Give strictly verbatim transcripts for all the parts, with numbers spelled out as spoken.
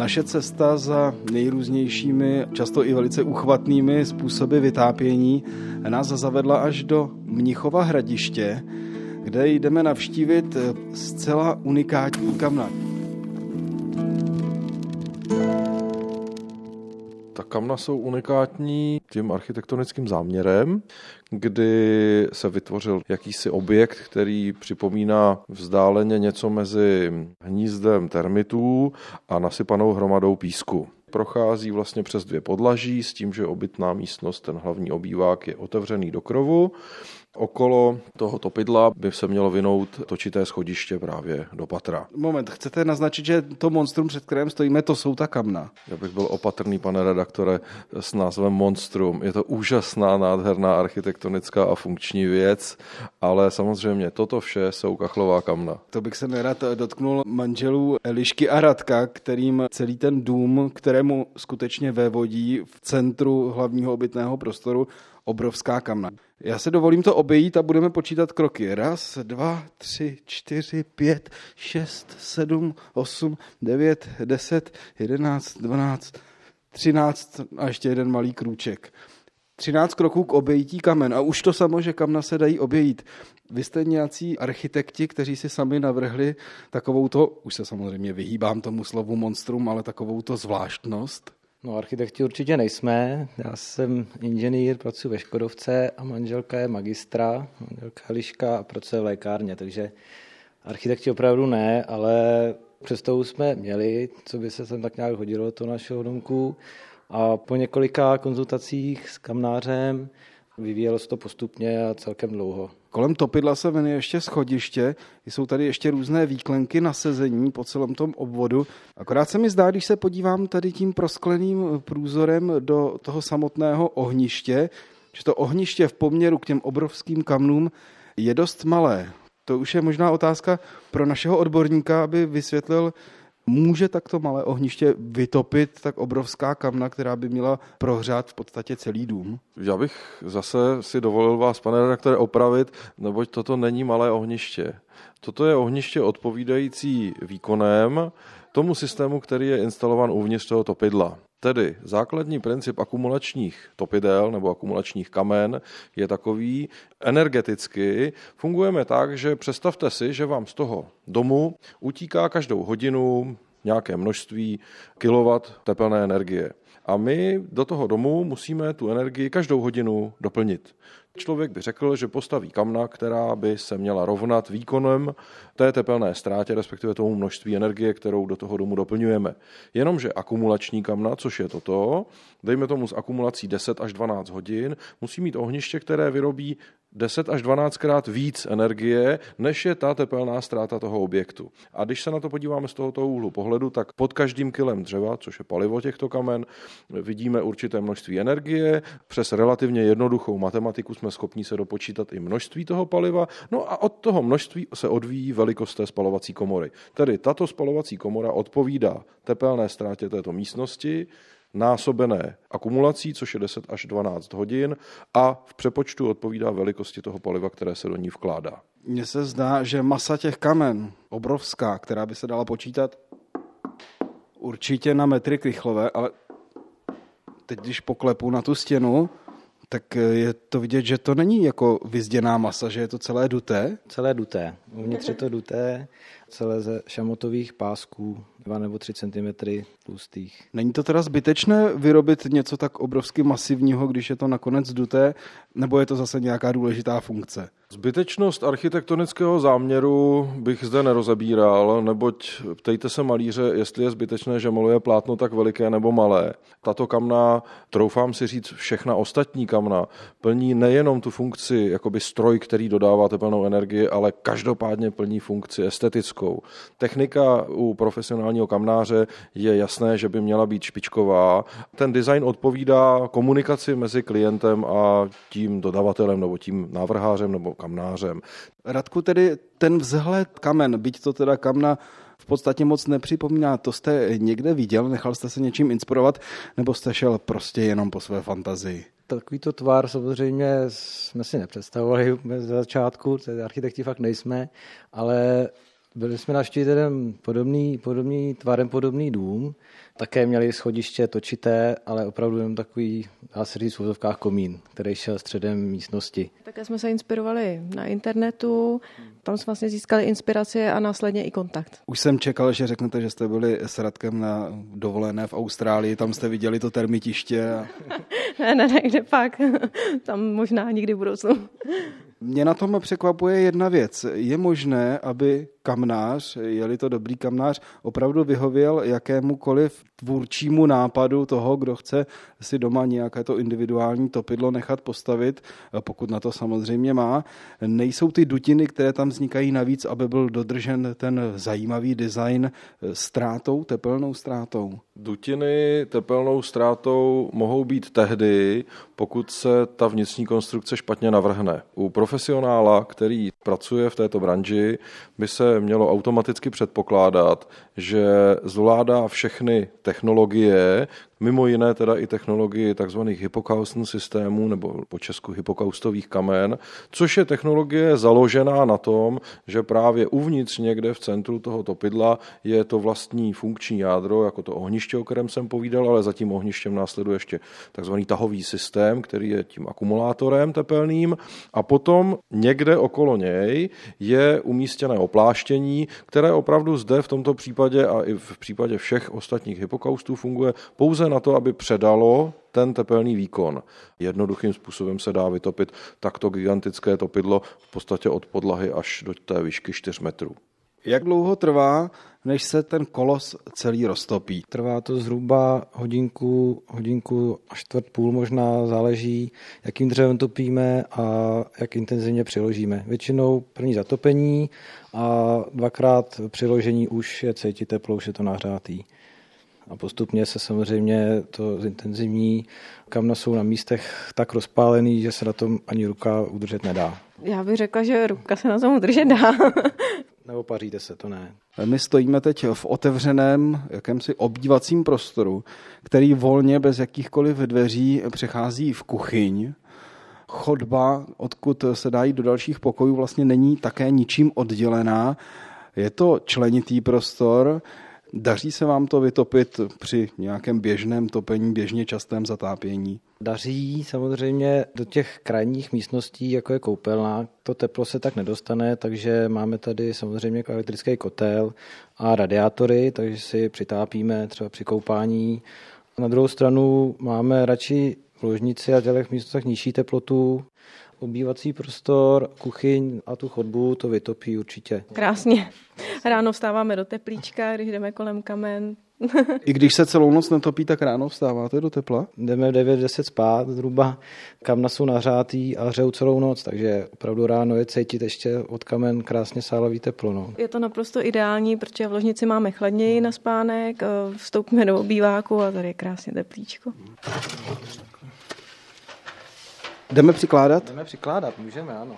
Naše cesta za nejrůznějšími, často i velice uchvatnými způsoby vytápění nás zavedla až do Mnichova Hradiště, kde jdeme navštívit zcela unikátní kamna. Ta kamna jsou unikátní tím architektonickým záměrem, kdy se vytvořil jakýsi objekt, který připomíná vzdáleně něco mezi hnízdem termitů a nasypanou hromadou písku. Prochází vlastně přes dvě podlaží s tím, že obytná místnost, ten hlavní obývák, je otevřený do krovu. Okolo toho topidla by se mělo vinout točité schodiště právě do patra. Moment, chcete naznačit, že to monstrum, před kterým stojíme, to jsou ta kamna? Já bych byl opatrný, pane redaktore, s názvem monstrum. Je to úžasná, nádherná architektonická a funkční věc, ale samozřejmě toto vše jsou kachlová kamna. To bych se nerad dotknul manželů Elišky a Radka, kterým celý ten dům, kterému skutečně vévodí v centru hlavního obytného prostoru, obrovská kamna. Já se dovolím to obejít a budeme počítat kroky. Raz, dva, tři, čtyři, pět, šest, sedm, osm, devět, deset, jedenáct, dvanáct, třináct a ještě jeden malý krůček. Třináct kroků k obejítí kamen a už to samo, že kamna se dají obejít. Vy jste nějací architekti, kteří si sami navrhli takovouto, už se samozřejmě vyhýbám tomu slovu monstrum, ale takovouto zvláštnost? No, architekti určitě nejsme. Já jsem inženýr, pracuji ve Škodovce a manželka je magistra, manželka Eliška a pracuje v lékárně, takže architekti opravdu ne, ale představu jsme měli, co by se sem tak nějak hodilo do toho našeho domku a po několika konzultacích s kamnářem vyvíjelo se to postupně a celkem dlouho. Kolem topidla se vene ještě schodiště, jsou tady ještě různé výklenky na sezení po celém tom obvodu. Akorát se mi zdá, když se podívám tady tím proskleným průzorem do toho samotného ohniště, že to ohniště v poměru k těm obrovským kamnům je dost malé. To už je možná otázka pro našeho odborníka, aby vysvětlil, může takto malé ohniště vytopit tak obrovská kamna, která by měla prohřát v podstatě celý dům? Já bych zase si dovolil vás, pane redaktore, opravit, neboť toto není malé ohniště. Toto je ohniště odpovídající výkonem tomu systému, který je instalovan uvnitř toho topidla. Tedy základní princip akumulačních topidel nebo akumulačních kamen je takový, energeticky fungujeme tak, že představte si, že vám z toho domu utíká každou hodinu nějaké množství kilowatt tepelné energie. A my do toho domu musíme tu energii každou hodinu doplnit. Člověk by řekl, že postaví kamna, která by se měla rovnat výkonem té tepelné ztrátě, respektive tomu množství energie, kterou do toho domu doplňujeme. Jenomže akumulační kamna, což je toto, dejme tomu s akumulací deset až dvanáct hodin, musí mít ohniště, které vyrobí deset až dvanáct krát víc energie, než je ta tepelná ztráta toho objektu. A když se na to podíváme z tohoto úhlu pohledu, tak pod každým kilem dřeva, což je palivo těchto kamen, vidíme určité množství energie. Přes relativně jednoduchou matematiku jsme schopni se dopočítat i množství toho paliva, no a od toho množství se odvíjí velikost té spalovací komory. Tedy tato spalovací komora odpovídá tepelné ztrátě této místnosti, násobené akumulací, což je deset až dvanáct hodin a v přepočtu odpovídá velikosti toho paliva, které se do ní vkládá. Mně se zdá, že masa těch kamen, obrovská, která by se dala počítat určitě na metry krychlové, ale teď, když poklepu na tu stěnu, tak je to vidět, že to není jako vyzděná masa, že je to celé duté? Celé duté. Uvnitř je to duté, celé ze šamotových pásků, dva nebo tři centimetry tlustých. Není to teda zbytečné vyrobit něco tak obrovsky masivního, když je to nakonec duté, nebo je to zase nějaká důležitá funkce? Zbytečnost architektonického záměru bych zde nerozebíral, neboť ptejte se malíře, jestli je zbytečné, že maluje plátno tak veliké nebo malé. Tato kamna, troufám si říct, všechna ostatní kamna, plní nejenom tu funkci jakoby stroj, který dodává tepelnou energii, ale každopádně plní funkci estetickou. Technika u profesionálního kamnáře je jasné, že by měla být špičková. Ten design odpovídá komunikaci mezi klientem a tím dodavatelem nebo tím návrhářem nebo kamnářem. Radku, tedy ten vzhled kamen, byť to teda kamna v podstatě moc nepřipomíná, to jste někde viděl, nechal jste se něčím inspirovat, nebo jste šel prostě jenom po své fantazii? Takovýto tvar samozřejmě jsme si nepředstavovali ze začátku, architekti fakt nejsme, ale Byli jsme navštívit jeden podobný, podobný, tvarem podobný dům. Také měli schodiště točité, ale opravdu jenom takový, dá se říct v uvozovkách, komín, který šel středem místnosti. Také jsme se inspirovali na internetu, tam jsme vlastně získali inspiraci a následně i kontakt. Už jsem čekal, že řeknete, že jste byli s Radkem na dovolené v Austrálii, tam jste viděli to termitiště. A... ne, ne, ne, kde pak, tam možná nikdy v budoucnu. Mě na tom překvapuje jedna věc. Je možné, aby kamnář, je-li to dobrý kamnář, opravdu vyhověl jakémukoliv tvůrčímu nápadu toho, kdo chce si doma nějaké to individuální topidlo nechat postavit, pokud na to samozřejmě má. Nejsou ty dutiny, které tam vznikají navíc, aby byl dodržen ten zajímavý design ztrátou, tepelnou ztrátou? Dutiny tepelnou ztrátou mohou být tehdy, pokud se ta vnitřní konstrukce špatně navrhne. U profesionála, který pracuje v této branži, by se mělo automaticky předpokládat, že zvládá všechny technologie, mimo jiné teda i technologii tzv. Hypokaustn systémů nebo po česku hypokaustových kamen, což je technologie založená na tom, že právě uvnitř někde v centru toho topidla je to vlastní funkční jádro, jako to ohniště, o kterém jsem povídal, ale za tím ohništěm následuje ještě tzv. Tahový systém, který je tím akumulátorem tepelným, a potom někde okolo něj je umístěné opláštění, které opravdu zde v tomto případě a i v případě všech ostatních hypokaustů funguje pouze na to, aby předalo ten tepelný výkon. Jednoduchým způsobem se dá vytopit takto gigantické topidlo v podstatě od podlahy až do té výšky čtyř metrů. Jak dlouho trvá, než se ten kolos celý roztopí? Trvá to zhruba hodinku, hodinku a čtvrt půl možná, záleží, jakým dřevem topíme a jak intenzivně přiložíme. Většinou první zatopení a dvakrát přiložení už je cítit teplo, už je to nahřátý. A postupně se samozřejmě to zintenzivní. Kamna jsou na místech tak rozpálený, že se na tom ani ruka udržet nedá. Já bych řekla, že ruka se na tom udržet dá. Nebo paříte se, to ne. My stojíme teď v otevřeném jakémsi obdívacím prostoru, který volně bez jakýchkoliv dveří přechází v kuchyň. Chodba, odkud se dá jít do dalších pokojů, vlastně není také ničím oddělená. Je to členitý prostor. Daří se vám to vytopit při nějakém běžném topení, běžně častém zatápění? Daří samozřejmě do těch krajních místností, jako je koupelna, to teplo se tak nedostane, takže máme tady samozřejmě elektrický kotel a radiátory, takže si přitápíme třeba při koupání. Na druhou stranu máme radši v ložnici a těch místech nižší teplotu. Obývací prostor, kuchyň a tu chodbu to vytopí určitě. Krásně. Ráno vstáváme do teplíčka, když jdeme kolem kamen. I když se celou noc netopí, tak ráno vstáváte do tepla? Jdeme v devět deset spát zhruba, kamna jsou nahřátý a hřejou celou noc, takže opravdu ráno je cítit ještě od kamen krásně sálavý teplo. No. Je to naprosto ideální, protože v ložnici máme chladněji na spánek, vstoupíme do obýváku a tady je krásně teplíčko. Jdeme přikládat? Jdeme přikládat, můžeme, ano.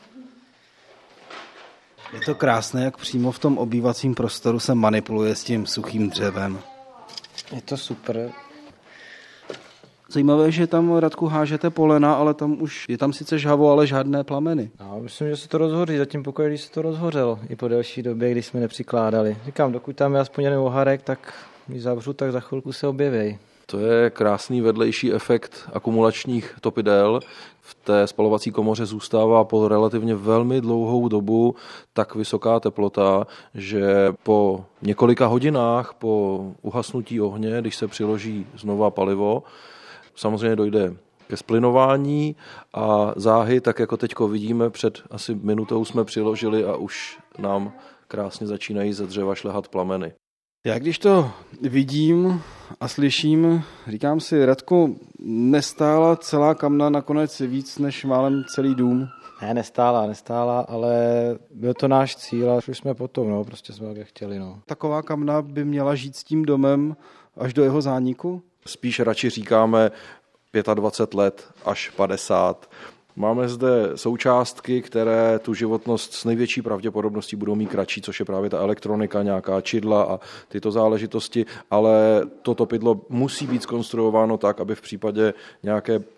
Je to krásné, jak přímo v tom obývacím prostoru se manipuluje s tím suchým dřevem. Je to super. Zajímavé, že tam, Radku, hážete polena, ale tam už je tam sice žhavo, ale žádné plameny. No, myslím, že se to rozhoří, zatím pokud když se to rozhořelo, i po delší době, když jsme nepřikládali. Říkám, dokud tam je aspoň jeden oharek, tak když zavřu, tak za chvilku se objeví. To je krásný vedlejší efekt akumulačních topidel. V té spalovací komoře zůstává po relativně velmi dlouhou dobu tak vysoká teplota, že po několika hodinách po uhasnutí ohně, když se přiloží znova palivo, samozřejmě dojde ke splinování a záhy, tak jako teďko vidíme, před asi minutou jsme přiložili a už nám krásně začínají ze dřeva šlehat plameny. Já když to vidím a slyším, říkám si, Radku, nestála celá kamna nakonec víc než málem celý dům? Ne, nestála, nestála, ale byl to náš cíl a šli jsme potom, no, prostě jsme jak chtěli. No. Taková kamna by měla žít s tím domem až do jeho zániku? Spíš radši říkáme dvacet pět let až padesát. Máme zde součástky, které tu životnost s největší pravděpodobností budou mít kratší, což je právě ta elektronika, nějaká čidla a tyto záležitosti, ale to topidlo musí být zkonstruováno tak, aby v případě nějaké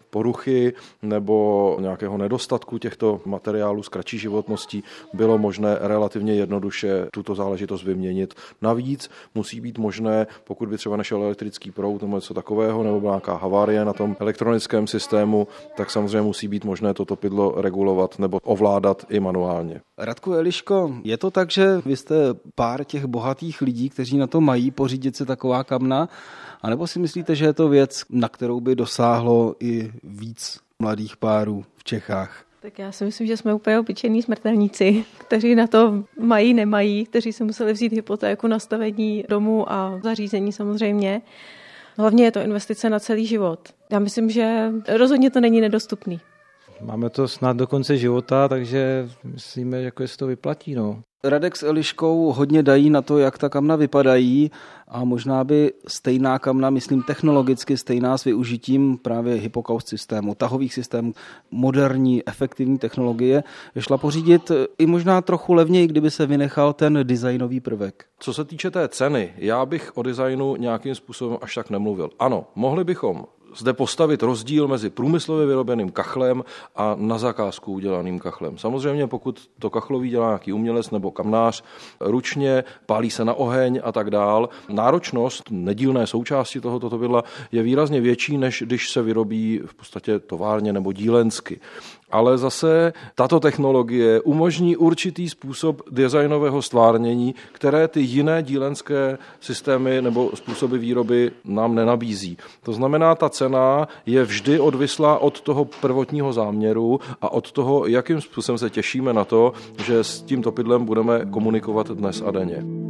poruchy nebo nějakého nedostatku těchto materiálů s kratší životností bylo možné relativně jednoduše tuto záležitost vyměnit. Navíc musí být možné, pokud by třeba nešel elektrický proud nebo něco takového, nebo byla nějaká havárie na tom elektronickém systému, tak samozřejmě musí být možné toto pytlo regulovat nebo ovládat i manuálně. Radku Eliško, je to tak, že vy jste pár těch bohatých lidí, kteří na to mají pořídit si taková kamna, anebo si myslíte, že je to věc, na kterou by dosáhlo i víc mladých párů v Čechách? Tak já si myslím, že jsme úplně obyčejní smrtelníci, kteří na to mají, nemají, kteří si museli vzít hypotéku na stavení domu a zařízení samozřejmě. Hlavně je to investice na celý život. Já myslím, že rozhodně to není nedostupný. Máme to snad do konce života, takže myslíme, že se to vyplatí. No. Radek s Eliškou hodně dají na to, jak ta kamna vypadají a možná by stejná kamna, myslím technologicky stejná s využitím právě hypokaust systému, tahových systémů, moderní, efektivní technologie, šla pořídit i možná trochu levněji, kdyby se vynechal ten designový prvek. Co se týče té ceny, já bych o designu nějakým způsobem až tak nemluvil. Ano, mohli bychom zde postavit rozdíl mezi průmyslově vyrobeným kachlem a na zakázku udělaným kachlem. Samozřejmě pokud to kachloví dělá nějaký umělec nebo kamnář ručně, pálí se na oheň a tak dál, náročnost nedílné součásti tohoto topidla je výrazně větší, než když se vyrobí v podstatě továrně nebo dílensky. Ale zase tato technologie umožní určitý způsob designového stvárnění, které ty jiné dílenské systémy nebo způsoby výroby nám nenabízí. To znamená, ta cena je vždy odvislá od toho prvotního záměru a od toho, jakým způsobem se těšíme na to, že s tím topidlem budeme komunikovat dnes a denně.